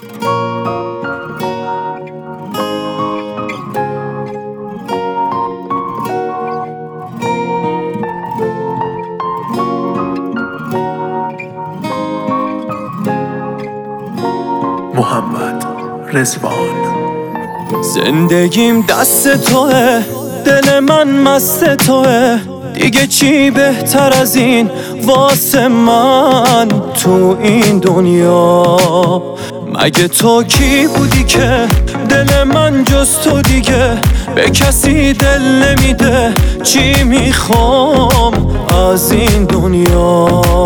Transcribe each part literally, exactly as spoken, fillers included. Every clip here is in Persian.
محمد رضوان. زندگیم دست توه، دل من مست توه، دیگه چی بهتر از این واسه من تو این دنیا؟ مگه تو کی بودی که دل من جز تو دیگه به کسی دل نمیده؟ چی میخوام از این دنیا؟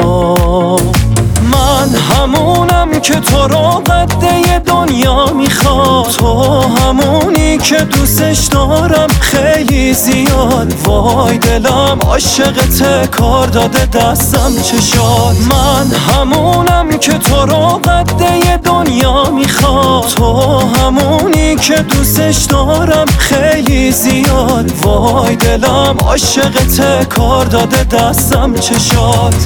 من همونم که تو رو قده دنیا میخواد، تو همونی که دوستش دارم خیلی زیاد. وای دلم عاشقته، کار داده دستم چشات. من همونم که تو رو قده دنیا میخواد، تو همونی که دوستش دارم خیلی زیاد. وای دلم عاشقته، کار داده دستم چشات.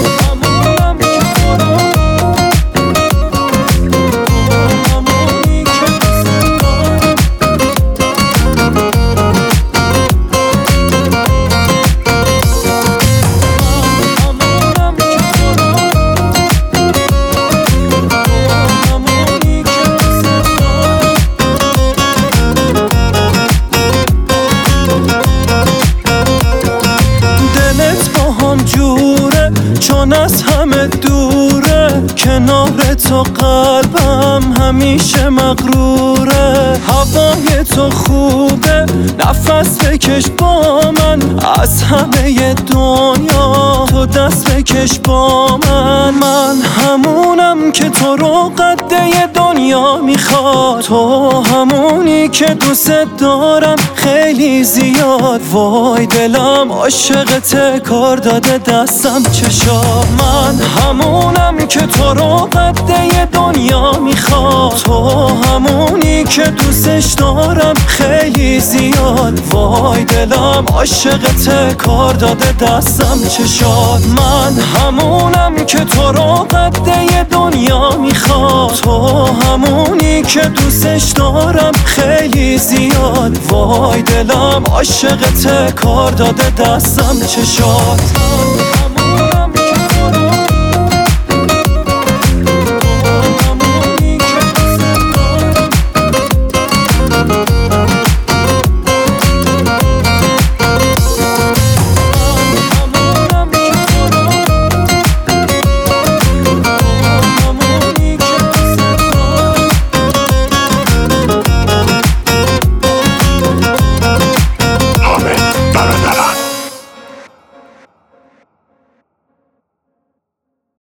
چون از همه دوره، کنار تو قلبم همیشه مغروره. هوای تو خوبه، نفس بکش با من، از همه دنیا تو دست بکش با من. من همونم که تو رو قده دنیا میخواد، تو همونی که دوست دارم خیلی زیاد. وای دلم عاشقته، کار داده دستم چشات. من همونم که تو رو قده دنیا میخواد، تو همونی که دوستش دارم خیلی زیاد. وای دلم عاشقته، کار داده دستم چشات. من همونم که تو رو قده دنیا میخواد، تو همونی که دوستش دارم خیلی زیاد. وای دلم عاشقته، کار داده دستم چشات.